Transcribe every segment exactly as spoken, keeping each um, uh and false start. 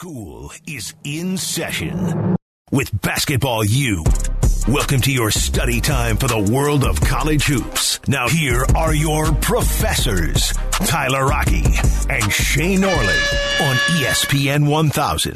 School is in session with Basketball U. Welcome to your study time for the world of college hoops. Now here are your professors, Tyler Rocky and Shane Orley on E S P N one thousand.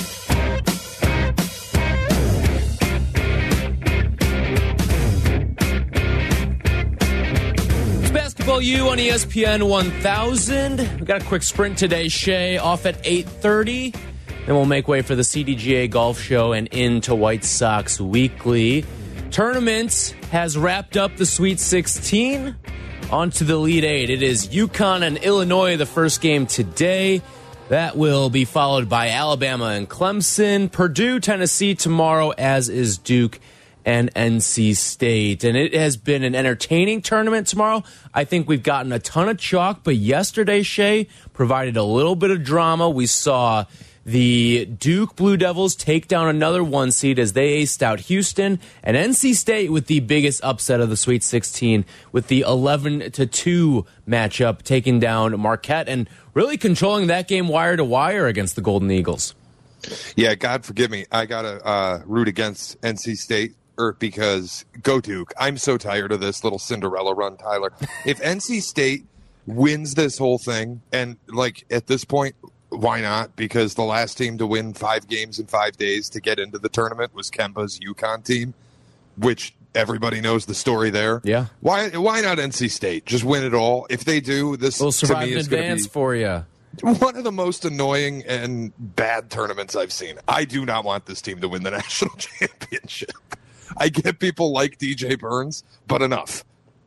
Basketball U on E S P N one thousand. We got a quick sprint today, Shay, off at eight thirty. Then we'll make way for the C D G A Golf Show and into White Sox Weekly. Tournament has wrapped up the Sweet sixteen. On to the Elite Eight. It is UConn and Illinois, the first game today. That will be followed by Alabama and Clemson. Purdue, Tennessee tomorrow, as is Duke and N C State. And it has been an entertaining tournament tomorrow. I think we've gotten a ton of chalk, but yesterday, Shay, provided a little bit of drama. We saw the Duke Blue Devils take down another one seed as they aced out Houston, and N C State with the biggest upset of the Sweet sixteen with the eleven to two matchup, taking down Marquette and really controlling that game wire to wire against the Golden Eagles. Yeah, God forgive me. I got to uh, root against N C State er, because go Duke. I'm so tired of this little Cinderella run, Tyler. If N C State wins this whole thing, and like at this point, why not? Because the last team to win five games in five days to get into the tournament was Kemba's UConn team, which everybody knows the story there. Yeah. Why Why not N C State? Just win it all. If they do, this we'll survive to me in is going to advance be for you. One of the most annoying and bad tournaments I've seen. I do not want this team to win the national championship. I get people like D J Burns, but enough.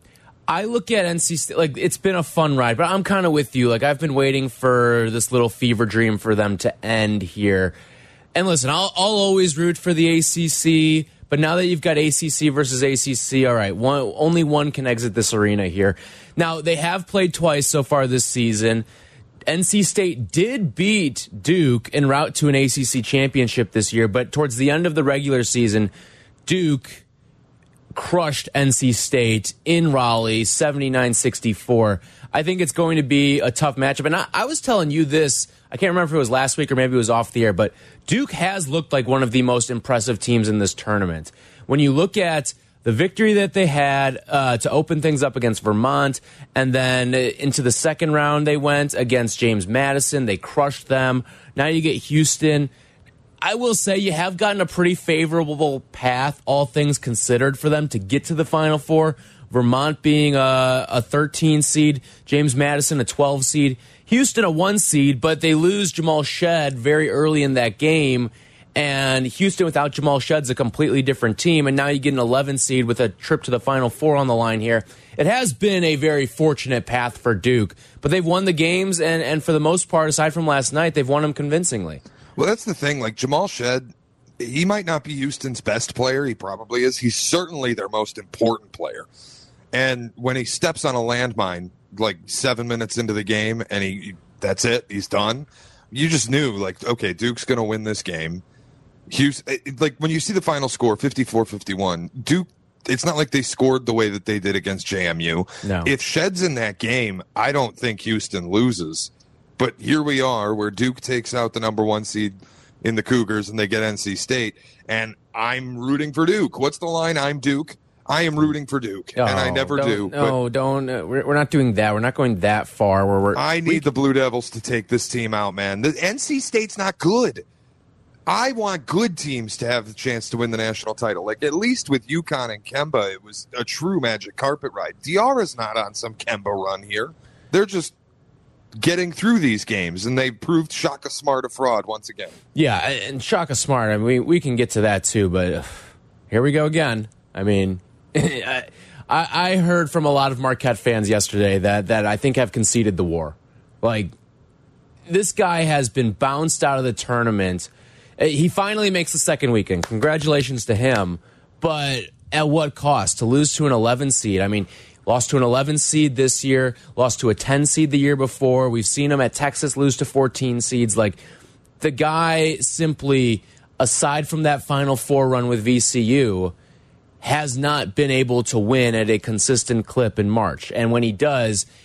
I look at N C State, like, it's been a fun ride, but I'm kind of with you. Like, I've been waiting for this little fever dream for them to end here. And listen, I'll, I'll always root for the A C C, but now that you've got A C C versus A C C, all right, one, only one can exit this arena here. Now, they have played twice so far this season. N C State did beat Duke en route to an A C C championship this year, but towards the end of the regular season, Duke crushed N C State in Raleigh, seventy-nine sixty-four. I think it's going to be a tough matchup. And I, I was telling you this, I can't remember if it was last week or maybe it was off the air, but Duke has looked like one of the most impressive teams in this tournament. When you look at the victory that they had uh, to open things up against Vermont, and then into the second round they went against James Madison. They crushed them. Now you get Houston. I will say you have gotten a pretty favorable path, all things considered, for them to get to the Final Four. Vermont being a, a thirteen seed, James Madison a twelve seed, Houston a one seed, but they lose Jamal Shead very early in that game. And Houston without Jamal Shead's a completely different team. And now you get an eleven seed with a trip to the Final Four on the line here. It has been a very fortunate path for Duke, but they've won the games, and, and for the most part, aside from last night, they've won them convincingly. Well, that's the thing. Like, Jamal Shead, he might not be Houston's best player. He probably is. He's certainly their most important player. And when he steps on a landmine, like seven minutes into the game, and he that's it, he's done, you just knew, like, okay, Duke's going to win this game. Houston, like, when you see the final score, fifty-four fifty-one, Duke, it's not like they scored the way that they did against J M U. No. If Shead's in that game, I don't think Houston loses. But here we are, where Duke takes out the number one seed in the Cougars, and they get N C State. And I'm rooting for Duke. What's the line? I'm Duke. I am rooting for Duke, oh, and I never do. No, don't. Uh, we're, we're not doing that. We're not going that far. Where we're. I need we, the Blue Devils to take this team out, man. The N C State's not good. I want good teams to have the chance to win the national title. Like, at least with UConn and Kemba, it was a true magic carpet ride. Diarra's not on some Kemba run here. They're just getting through these games, and they proved Shaka Smart a fraud once again. Yeah, and Shaka Smart, I mean, we, we can get to that too, but uh, here we go again. I mean, I, I heard from a lot of Marquette fans yesterday that, that I think have conceded the war. Like, this guy has been bounced out of the tournament. He finally makes the second weekend. Congratulations to him. But at what cost? To lose to an eleven seed. I mean, lost to an eleven seed this year, lost to a ten seed the year before. We've seen him at Texas lose to fourteen seeds. Like, the guy simply, aside from that Final Four run with V C U, has not been able to win at a consistent clip in March. And when he does,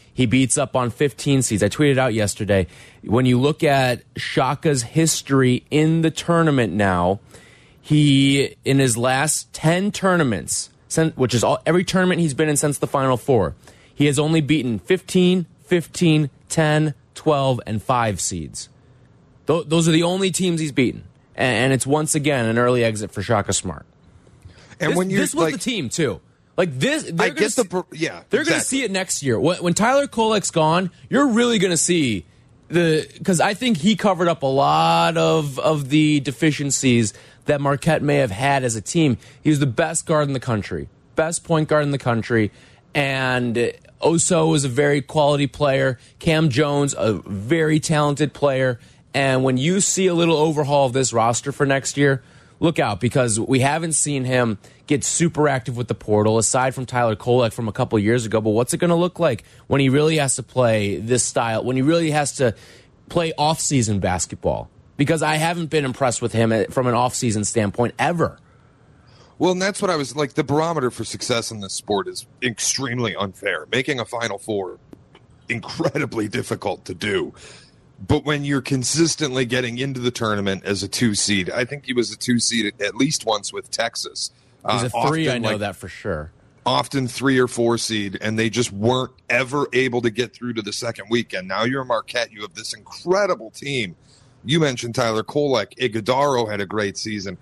He beats up on fifteen seeds. I tweeted out yesterday. When you look at Shaka's history in the tournament now, he, in his last ten tournaments, which is all, every tournament he's been in since the Final Four, he has only beaten fifteen, fifteen, ten, twelve, and five seeds. Th those are the only teams he's beaten. And, and it's once again an early exit for Shaka Smart. And this, when you're this was like, the team, too. Like this, I get see, the yeah. They're exactly. going to see it next year. When, when Tyler Kolek's gone, you're really going to see the because I think he covered up a lot of of the deficiencies that Marquette may have had as a team. He was the best guard in the country, best point guard in the country, and Oso was a very quality player. Cam Jones, a very talented player. And when you see a little overhaul of this roster for next year, look out, because we haven't seen him get super active with the portal, aside from Tyler Kolek from a couple of years ago. But what's it going to look like when he really has to play this style, when he really has to play off-season basketball? Because I haven't been impressed with him from an off-season standpoint ever. Well, and that's what I was like. The barometer for success in this sport is extremely unfair. Making a Final Four, incredibly difficult to do. But when you're consistently getting into the tournament as a two seed, I think he was a two seed at least once with Texas. He's a uh, three, often, I know like, that for sure. Often three or four seed, and they just weren't ever able to get through to the second weekend. Now you're Marquette. You have this incredible team. You mentioned Tyler Kolek. Iguodaro had a great season.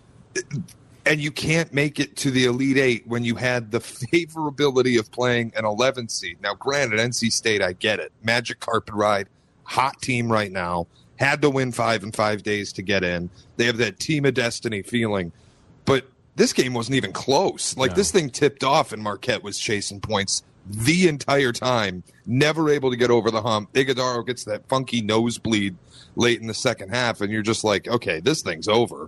And you can't make it to the Elite Eight when you had the favorability of playing an eleven seed. Now, granted, N C State, I get it. Magic carpet ride. Hot team right now, had to win five in five days to get in. They have that team of destiny feeling. But this game wasn't even close. Like, no. This thing tipped off, and Marquette was chasing points the entire time, never able to get over the hump. Iguodaro gets that funky nosebleed late in the second half, and you're just like, okay, this thing's over.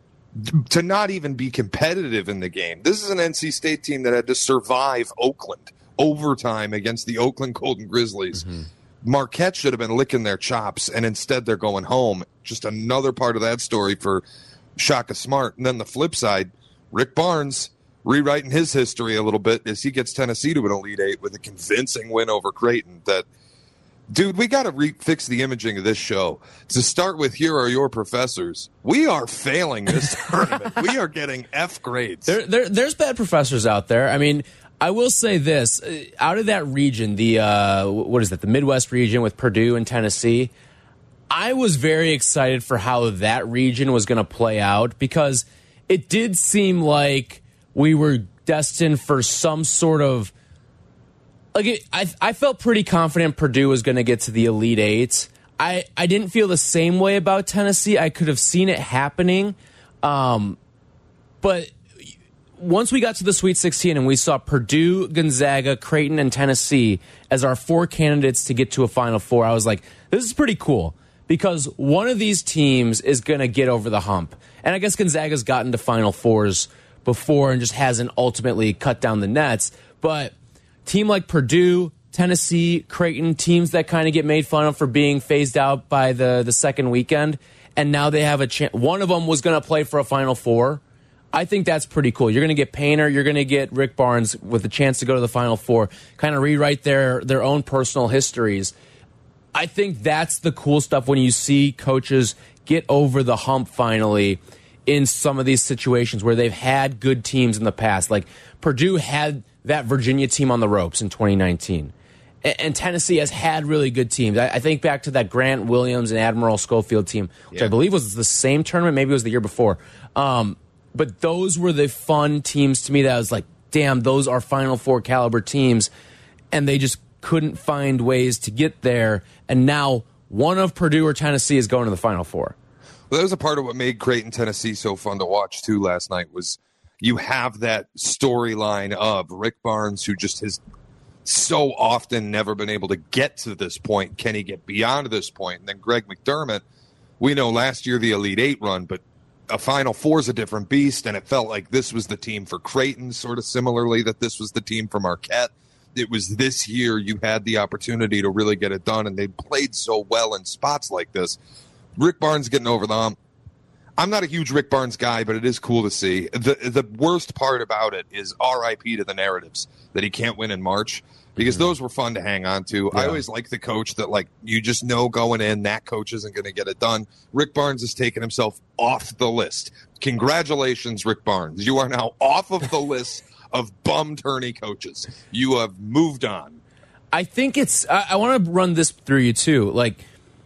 To not even be competitive in the game. This is an N C State team that had to survive Oakland overtime against the Oakland Golden Grizzlies. Mm-hmm. Marquette should have been licking their chops, and instead they're going home. Just another part of that story for Shaka Smart. And then the flip side, Rick Barnes rewriting his history a little bit as he gets Tennessee to an Elite Eight with a convincing win over Creighton. That, dude, we got to re fix the imaging of this show. To start with, here are your professors. We are failing this tournament. We are getting F grades. There, there, there's bad professors out there. I mean, I will say this, out of that region, the uh, what is that, the Midwest region with Purdue and Tennessee, I was very excited for how that region was going to play out, because it did seem like we were destined for some sort of, like, it, I, I felt pretty confident Purdue was going to get to the Elite Eight. I, I didn't feel the same way about Tennessee. I could have seen it happening, um, but once we got to the Sweet sixteen and we saw Purdue, Gonzaga, Creighton, and Tennessee as our four candidates to get to a Final Four, I was like, this is pretty cool, because one of these teams is going to get over the hump. And I guess Gonzaga's gotten to Final Fours before and just hasn't ultimately cut down the nets. But team like Purdue, Tennessee, Creighton, teams that kind of get made fun of for being phased out by the, the second weekend, and now they have a chance. One of them was going to play for a Final Four. I think that's pretty cool. You're going to get Painter. You're going to get Rick Barnes with a chance to go to the Final Four, kind of rewrite their, their own personal histories. I think that's the cool stuff when you see coaches get over the hump finally in some of these situations where they've had good teams in the past. Like Purdue had that Virginia team on the ropes in twenty nineteen. And Tennessee has had really good teams. I think back to that Grant Williams and Admiral Schofield team, which yeah. I believe was the same tournament. Maybe it was the year before. Um, But those were the fun teams to me that I was like, damn, those are Final Four caliber teams. And they just couldn't find ways to get there. And now one of Purdue or Tennessee is going to the Final Four. Well, that was a part of what made Creighton, Tennessee so fun to watch, too, last night, was you have that storyline of Rick Barnes, who just has so often never been able to get to this point. Can he get beyond this point? And then Greg McDermott, we know last year the Elite Eight run, but a Final Four is a different beast, and it felt like this was the team for Creighton, sort of similarly that this was the team for Marquette. It was this year you had the opportunity to really get it done, and they played so well in spots like this. Rick Barnes getting over the hump. I'm not a huge Rick Barnes guy, but it is cool to see. The the worst part about it is R I P to the narratives that he can't win in March, because mm-hmm. those were fun to hang on to. Yeah. I always like the coach that, like, you just know going in, that coach isn't going to get it done. Rick Barnes has taken himself off the list. Congratulations, Rick Barnes. You are now off of the list of bum-tourney coaches. You have moved on. I think it's I, I want to run this through you, too. Like,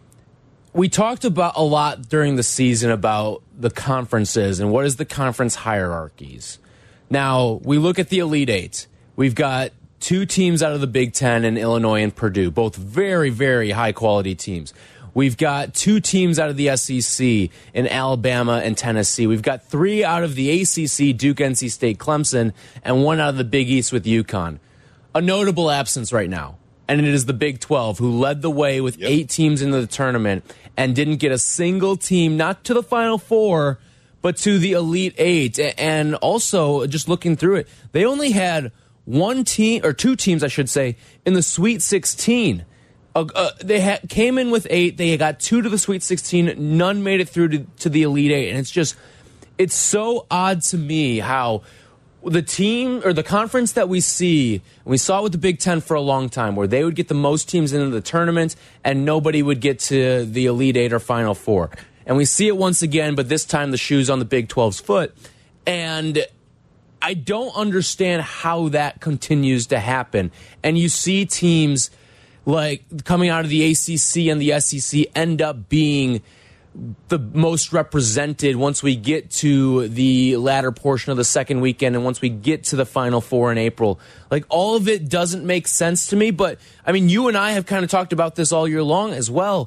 we talked about a lot during the season about the conferences and what is the conference hierarchies. Now, we look at the Elite Eight. We've got two teams out of the Big Ten in Illinois and Purdue, both very, very high-quality teams. We've got two teams out of the S E C in Alabama and Tennessee. We've got three out of the A C C, Duke, N C State, Clemson, and one out of the Big East with UConn. A notable absence right now, and it is the Big twelve, who led the way with yep. eight teams into the tournament and didn't get a single team, not to the Final Four, but to the Elite Eight. And also, just looking through it, they only had one team, or two teams, I should say, in the Sweet sixteen. Uh, uh, they ha came in with eight. They got two to the Sweet sixteen. None made it through to, to the Elite Eight. And it's just, it's so odd to me how the team or the conference that we see, and we saw it with the Big Ten for a long time, where they would get the most teams into the tournament and nobody would get to the Elite Eight or Final Four. And we see it once again, but this time the shoe's on the Big twelve's foot. And I don't understand how that continues to happen. And you see teams like coming out of the A C C and the S E C end up being the most represented once we get to the latter portion of the second weekend and once we get to the Final Four in April. Like, all of it doesn't make sense to me, but I mean, you and I have kind of talked about this all year long as well.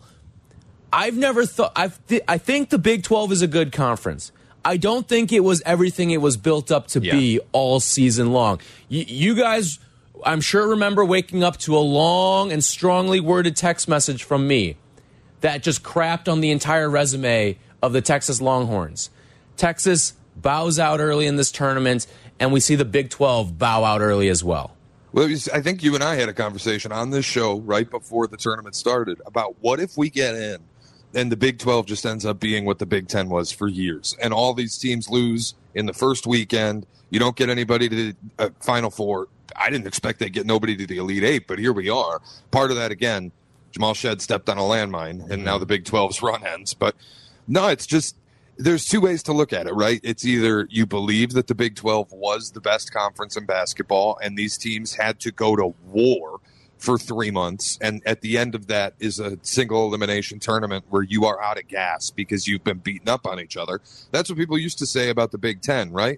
I've never thought, I've th I think the Big twelve is a good conference. I don't think it was everything it was built up to yeah. be all season long. Y you guys, I'm sure, remember waking up to a long and strongly worded text message from me that just crapped on the entire resume of the Texas Longhorns. Texas bows out early in this tournament, and we see the Big twelve bow out early as well. Well, I think you and I had a conversation on this show right before the tournament started about what if we get in and the Big twelve just ends up being what the Big Ten was for years, and all these teams lose in the first weekend. You don't get anybody to the uh, Final Four. I didn't expect they'd get nobody to the Elite Eight, but here we are. Part of that, again, Jamal Shead stepped on a landmine, and now the Big twelve's run ends. But no, it's just, there's two ways to look at it, right? It's either you believe that the Big twelve was the best conference in basketball, and these teams had to go to war for three months, and at the end of that is a single elimination tournament where you are out of gas because you've been beaten up on each other. That's what people used to say about the Big Ten, right?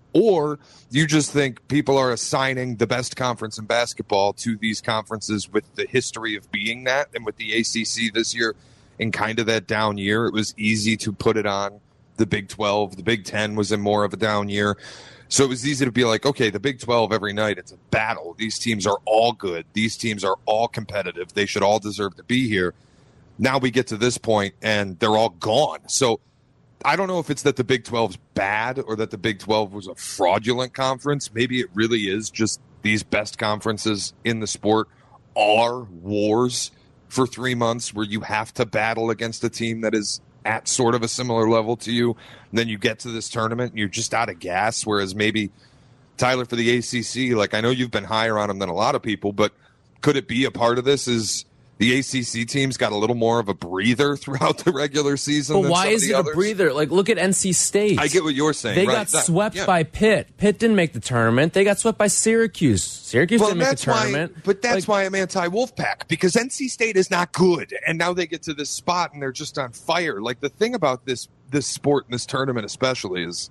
Or you just think people are assigning the best conference in basketball to these conferences with the history of being that. And with the A C C this year in kind of that down year, it was easy to put it on the Big twelve. The Big Ten was in more of a down year. So it was easy to be like, okay, the Big twelve every night, it's a battle. These teams are all good. These teams are all competitive. They should all deserve to be here. Now we get to this point, and they're all gone. So I don't know if it's that the Big twelve's bad or that the Big twelve was a fraudulent conference. Maybe it really is just these best conferences in the sport are wars for three months where you have to battle against a team that is at sort of a similar level to you. And then you get to this tournament and you're just out of gas, whereas maybe Tyler for the A C C, like, I know you've been higher on them than a lot of people, but could it be a part of this is the A C C teams got a little more of a breather throughout the regular season? But than why some is of it the others? a breather? Like, look at N C State. I get what you're saying. They right? got that, swept yeah. by Pitt. Pitt didn't make the tournament. They got swept by Syracuse. Syracuse well, didn't make the that's why, tournament. But that's like, why I'm anti-Wolfpack, because N C State is not good, and now they get to this spot and they're just on fire. Like, the thing about this this sport and this tournament especially is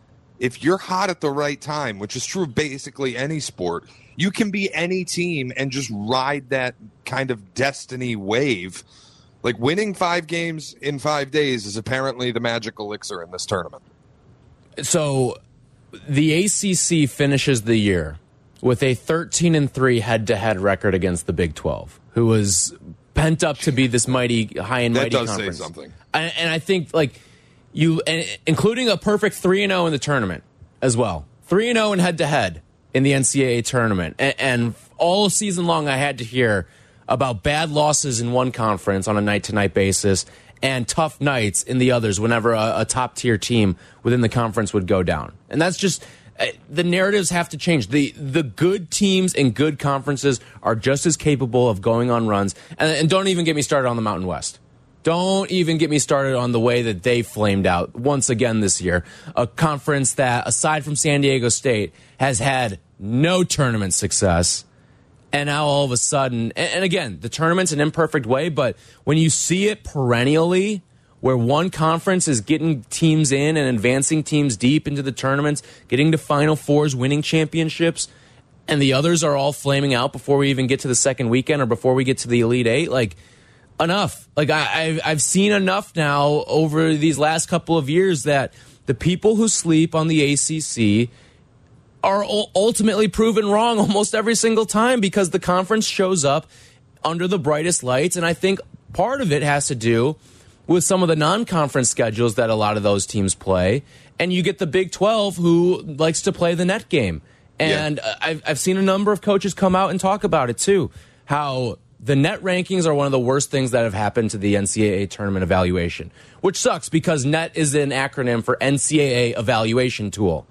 if you're hot at the right time, which is true of basically any sport, you can be any team and just ride that kind of destiny wave. Like, winning five games in five days is apparently the magic elixir in this tournament. So the A C C finishes the year with a thirteen and three head-to-head record against the Big twelve, who was pent up to be this mighty, high and mighty that does conference. Say something. And, and I think, like, you, and including a perfect three and oh in the tournament as well. three and oh in head-to-head in the N C double A tournament. And, and all season long I had to hear about bad losses in one conference on a night-to-night basis and tough nights in the others whenever a, a top-tier team within the conference would go down. And that's just uh, the narratives have to change. The the good teams and good conferences are just as capable of going on runs. And, and don't even get me started on the Mountain West. Don't even get me started on the way that they flamed out once again this year. A conference that, aside from San Diego State, has had no tournament success. And now all of a sudden, and, and again, the tournament's an imperfect way, but when you see it perennially, where one conference is getting teams in and advancing teams deep into the tournaments, getting to Final Fours, winning championships, and the others are all flaming out before we even get to the second weekend or before we get to the Elite Eight, like, enough. Like, I, I've, I've seen enough now over these last couple of years that the people who sleep on the A C C are ultimately proven wrong almost every single time because the conference shows up under the brightest lights. And I think part of it has to do with some of the non-conference schedules that a lot of those teams play. And you get the Big twelve who likes to play the net game. And yeah. I've, I've seen a number of coaches come out and talk about it too, how the net rankings are one of the worst things that have happened to the N C double A tournament evaluation, which sucks because net is an acronym for N C double A evaluation tool.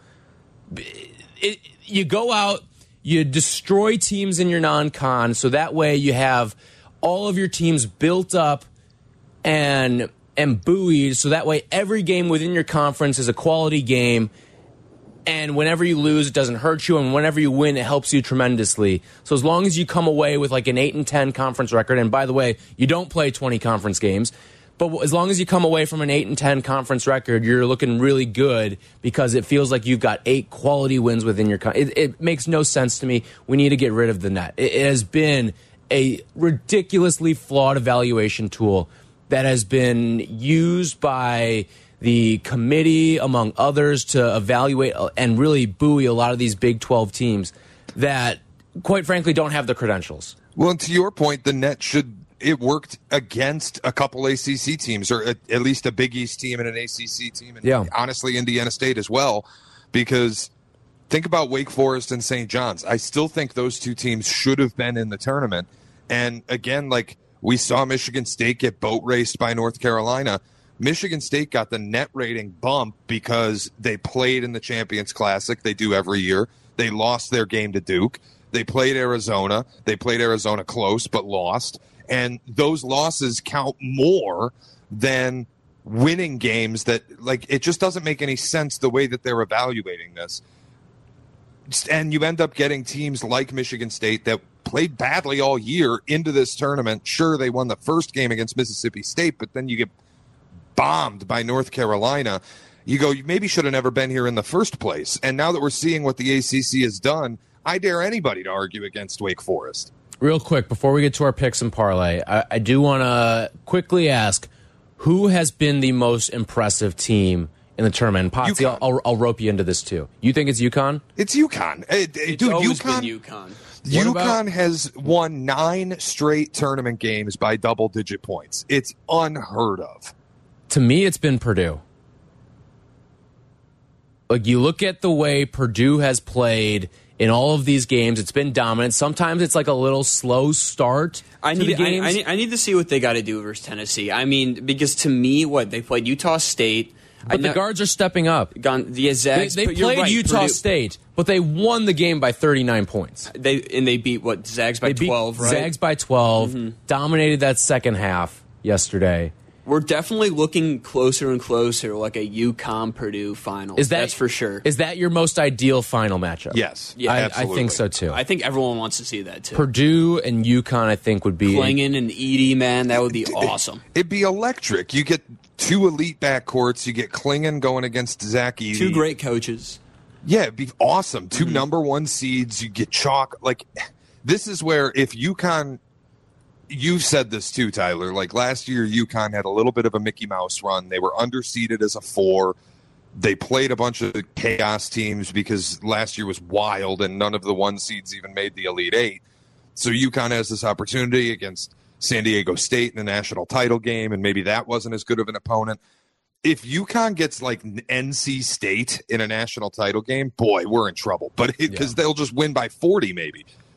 It, you go out, you destroy teams in your non-con, so that way you have all of your teams built up and and buoyed, so that way every game within your conference is a quality game, and whenever you lose, it doesn't hurt you, and whenever you win, it helps you tremendously. So as long as you come away with like an eight and ten conference record, and by the way, you don't play twenty conference games, but as long as you come away from an eight and ten conference record, you're looking really good because it feels like you've got eight quality wins within your con it, it makes no sense to me. We need to get rid of the net. It, it has been a ridiculously flawed evaluation tool that has been used by the committee, among others, to evaluate and really buoy a lot of these Big twelve teams that, quite frankly, don't have the credentials. Well, and to your point, the net should it worked against a couple A C C teams, or at, at least a Big East team and an A C C team, and yeah. honestly Indiana State as well, because think about Wake Forest and Saint John's. I still think those two teams should have been in the tournament. And again, like we saw Michigan State get boat raced by North Carolina. Michigan State got the net rating bump because they played in the Champions Classic. They do every year. They lost their game to Duke. They played Arizona. They played Arizona close but lost. And those losses count more than winning games that, like, it just doesn't make any sense the way that they're evaluating this. And you end up getting teams like Michigan State that played badly all year into this tournament. Sure, they won the first game against Mississippi State, but then you get bombed by North Carolina. You go, you maybe should have never been here in the first place. And now that we're seeing what the A C C has done, I dare anybody to argue against Wake Forest. Real quick, before we get to our picks and parlay, I, I do want to quickly ask, who has been the most impressive team in the tournament? Potsy, I'll, I'll, I'll rope you into this too. You think it's UConn? It's UConn. Hey, it's dude, always UConn, been UConn. UConn has won nine straight tournament games by double-digit points. It's unheard of. To me, it's been Purdue. Like, you look at the way Purdue has played in all of these games, it's been dominant. Sometimes it's like a little slow start I to need, the games. I, I, need, I need to see what they got to do versus Tennessee. I mean, because to me, what, they played Utah State. But I the know, guards are stepping up. Gone, the Zags, they they played right, Utah Purdue. State, but they won the game by thirty-nine points. They And they beat, what, Zags by they twelve, beat right? Zags by twelve, Mm-hmm. dominated that second half yesterday. We're definitely looking closer and closer, like a UConn Purdue final. Is that, That's for sure. Is that your most ideal final matchup? Yes. Yeah, I, absolutely. I think so too. I think everyone wants to see that too. Purdue and UConn, I think, would be Klingon and Edey, man, that would be awesome. It'd be electric. You get two elite backcourts. You get Klingon going against Zach Edey. Two great coaches. Yeah, it'd be awesome. Two Mm-hmm. number one seeds. You get chalk. Like, this is where if UConn, you've said this too, Tyler. Like last year, UConn had a little bit of a Mickey Mouse run. They were underseeded as a four. They played a bunch of chaos teams because last year was wild and none of the one seeds even made the Elite Eight. So UConn has this opportunity against San Diego State in a national title game, and maybe that wasn't as good of an opponent. If UConn gets like N C State in a national title game, boy, we're in trouble. But because yeah. they'll just win by forty, maybe.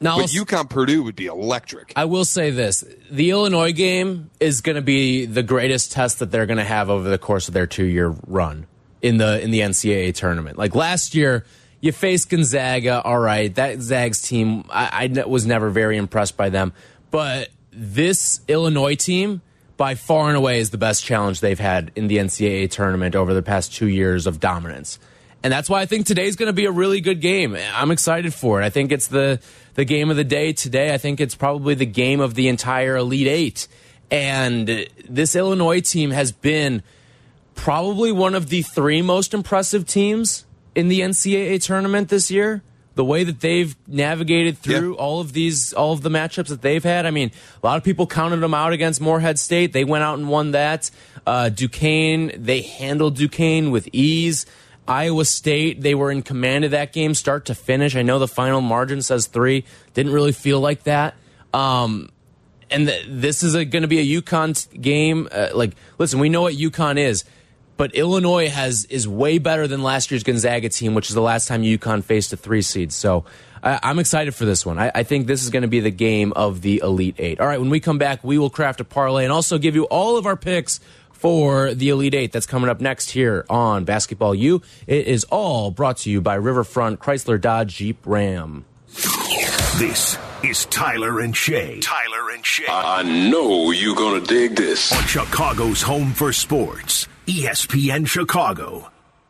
Now, but UConn Purdue would be electric. I will say this. The Illinois game is going to be the greatest test that they're going to have over the course of their two-year run in the in the N C double A tournament. Like last year, you faced Gonzaga. All right, that Zags team, I, I was never very impressed by them. But this Illinois team, by far and away, is the best challenge they've had in the N C double A tournament over the past two years of dominance. And that's why I think today's going to be a really good game. I'm excited for it. I think it's the, the game of the day today. I think it's probably the game of the entire Elite Eight. And this Illinois team has been probably one of the three most impressive teams in the N C double A tournament this year. The way that they've navigated through yeah. all of these, all of the matchups that they've had. I mean, a lot of people counted them out against Morehead State. They went out and won that. Uh, Duquesne, they handled Duquesne with ease. Iowa State, they were in command of that game start to finish. I know the final margin says three. Didn't really feel like that. Um, and th this is going to be a UConn game. Uh, like, listen, we know what UConn is, but Illinois has is way better than last year's Gonzaga team, which is the last time UConn faced a three seed. So I, I'm excited for this one. I, I think this is going to be the game of the Elite Eight. All right, when we come back, we will craft a parlay and also give you all of our picks for the Elite Eight. That's coming up next here on Basketball U. It is all brought to you by Riverfront Chrysler Dodge Jeep Ram. This is Tyler and Shay. Tyler and Shay. I know you're going to dig this. On Chicago's home for sports, E S P N Chicago.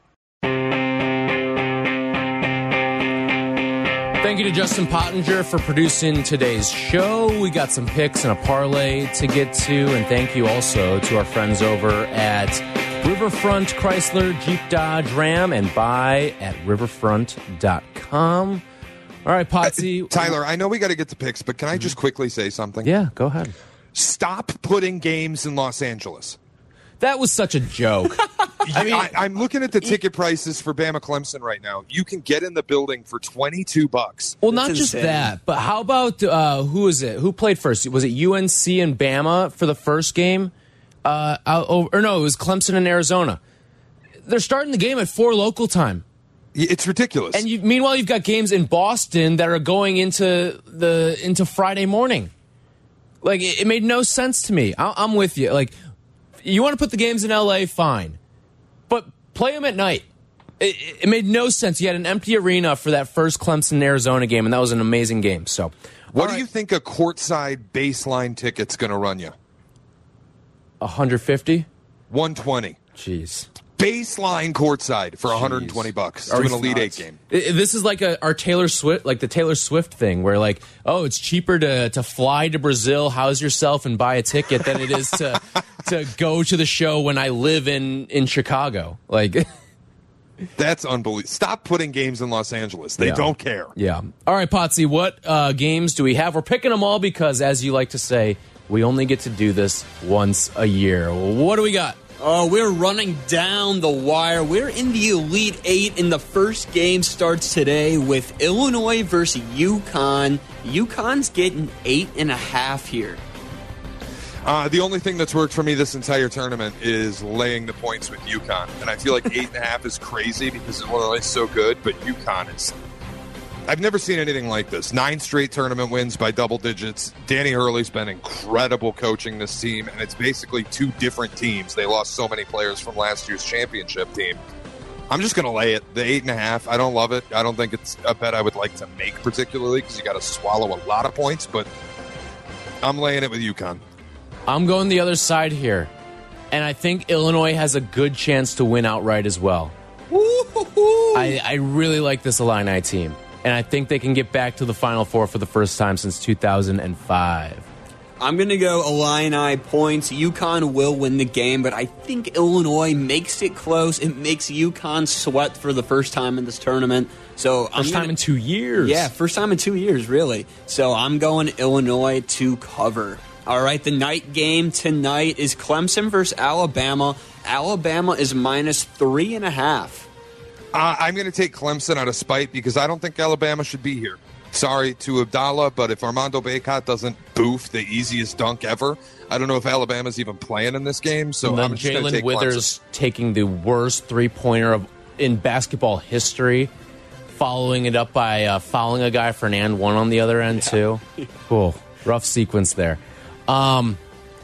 Thank you to Justin Pottinger for producing today's show. We got some picks and a parlay to get to. And thank you also to our friends over at Riverfront Chrysler Jeep Dodge Ram and buy at riverfront dot com. All right, Potsy. Uh, Tyler, I know we got to get to picks, but can I just quickly say something? Yeah, go ahead. Stop putting games in Los Angeles. That was such a joke. I mean, I, I'm looking at the ticket prices for Bama Clemson right now. You can get in the building for twenty-two bucks. Well, not just that, but how about uh, who is it? Who played first? Was it U N C and Bama for the first game? Uh, oh, or no, it was Clemson and Arizona. They're starting the game at four local time. It's ridiculous. And you, meanwhile, you've got games in Boston that are going into the into Friday morning. Like it, it made no sense to me. I, I'm with you. Like. You want to put the games in L A, fine. But play them at night. It, it made no sense. You had an empty arena for that first Clemson-Arizona game, and that was an amazing game. So, What do right. you think a courtside baseline ticket's going to run you? one hundred fifty? one twenty. Jeez. Baseline courtside for one hundred twenty bucks to an Elite Eight game. This is like a, our Taylor Swift, like the Taylor Swift thing, where like, oh, it's cheaper to to fly to Brazil, house yourself, and buy a ticket than it is to to go to the show when I live in in Chicago. Like, that's unbelievable. Stop putting games in Los Angeles. They yeah. don't care. Yeah. All right, Potsy, what uh, games do we have? We're picking them all because, as you like to say, we only get to do this once a year. What do we got? Oh, we're running down the wire. We're in the Elite Eight, and the first game starts today with Illinois versus UConn. UConn's getting eight and a half here. Uh, the only thing that's worked for me this entire tournament is laying the points with UConn. And I feel like eight and a half is crazy because Illinois is so good, but UConn is... I've never seen anything like this. Nine straight tournament wins by double digits. Danny Hurley's been incredible coaching this team, and it's basically two different teams. They lost so many players from last year's championship team. I'm just going to lay it. The eight and a half, I don't love it. I don't think it's a bet I would like to make particularly because you got to swallow a lot of points, but I'm laying it with UConn. I'm going the other side here, and I think Illinois has a good chance to win outright as well. I, I really like this Illini team. And I think they can get back to the Final Four for the first time since two thousand five. I'm going to go Illini points. UConn will win the game, but I think Illinois makes it close. It makes UConn sweat for the first time in this tournament. So First I'm gonna, time in two years. Yeah, first time in two years, really. So I'm going Illinois to cover. All right, the night game tonight is Clemson versus Alabama. Alabama is minus three and a half. Uh, I'm going to take Clemson out of spite because I don't think Alabama should be here. Sorry to Abdallah, but if Armando Bacot doesn't boof the easiest dunk ever, I don't know if Alabama's even playing in this game. So and then I'm just going to take Withers Clemson. Taking the worst three-pointer of in basketball history, following it up by uh, fouling a guy for an and one on the other end, too. Cool. Rough sequence there. Um,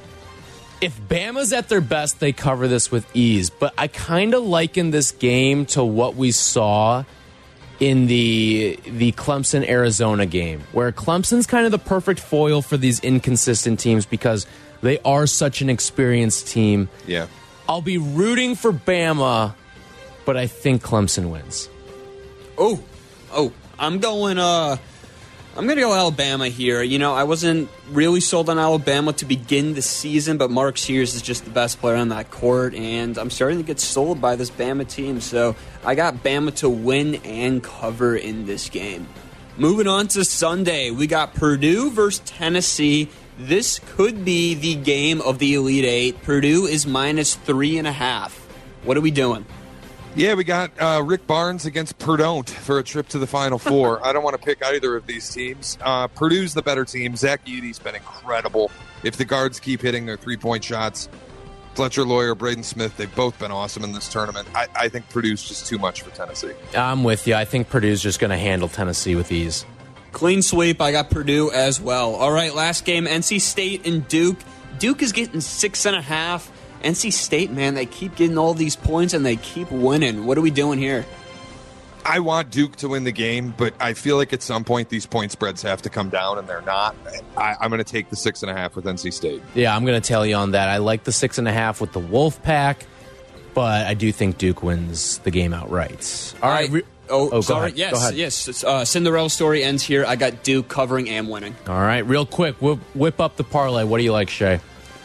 if Bama's at their best, they cover this with ease. But I kind of liken this game to what we saw in the the Clemson-Arizona game, where Clemson's kind of the perfect foil for these inconsistent teams because they are such an experienced team. Yeah. I'll be rooting for Bama, but I think Clemson wins. Oh, oh, I'm going, uh, I'm going to go Alabama here. You know, I wasn't really sold on Alabama to begin the season, but Mark Sears is just the best player on that court, and I'm starting to get sold by this Bama team, so I got Bama to win and cover in this game. Moving on to Sunday, we got Purdue versus Tennessee. This could be the game of the Elite Eight. Purdue is minus three and a half. What are we doing? Yeah, we got uh, Rick Barnes against Purdue for a trip to the Final Four. I don't want to pick either of these teams. Uh, Purdue's the better team. Zach Edey's been incredible. If the guards keep hitting their three-point shots, Fletcher Lawyer, Braden Smith, they've both been awesome in this tournament. I, I think Purdue's just too much for Tennessee. I'm with you. I think Purdue's just going to handle Tennessee with ease. Clean sweep. I got Purdue as well. All right, last game, N C State and Duke. Duke is getting six and a half. N C State, man, they keep getting all these points and they keep winning. What are we doing here? I want Duke to win the game, but I feel like at some point these point spreads have to come down, and they're not. I, I'm going to take the six and a half with N C State. Yeah, I'm going to tell you on that. I like the six and a half with the Wolfpack, but I do think Duke wins the game outright. All right. Re- oh, oh, sorry. Ahead. Yes, yes. Uh, Cinderella story ends here. I got Duke covering and winning. All right, real quick, whip, whip up the parlay. What do you like, Shay?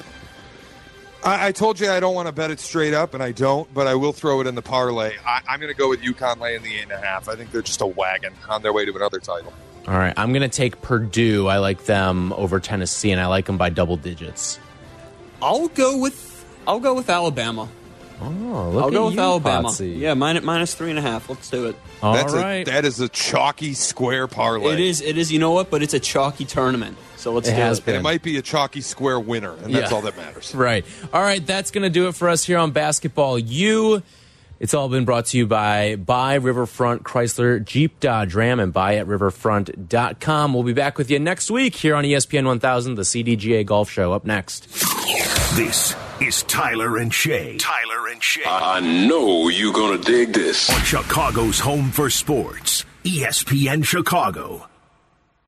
I, I told you I don't want to bet it straight up, and I don't, but I will throw it in the parlay. I, I'm going to go with UConn laying the eight and a half. I think they're just a wagon on their way to another title. All right, I'm going to take Purdue. I like them over Tennessee, and I like them by double digits. I'll go with I'll go with Alabama. Oh, look I'll at go with you, Alabama. Potsy. Yeah, minus, minus three and a half. Let's do it. All That's right. A, that is a chalky square parlay. It is. It is. You know what? But it's a chalky tournament. So let's It do has it. been. And it might be a chalky square winner, and that's Yeah. all that matters. Right. All right, that's going to do it for us here on Basketball U. It's all been brought to you by Buy Riverfront Chrysler Jeep Dodge Ram and buy at riverfront dot com. We'll be back with you next week here on E S P N one thousand, the C D G A Golf Show. Up next. This is Tyler and Shay. Tyler and Shay. I know you're gonna dig this. On Chicago's home for sports, E S P N Chicago.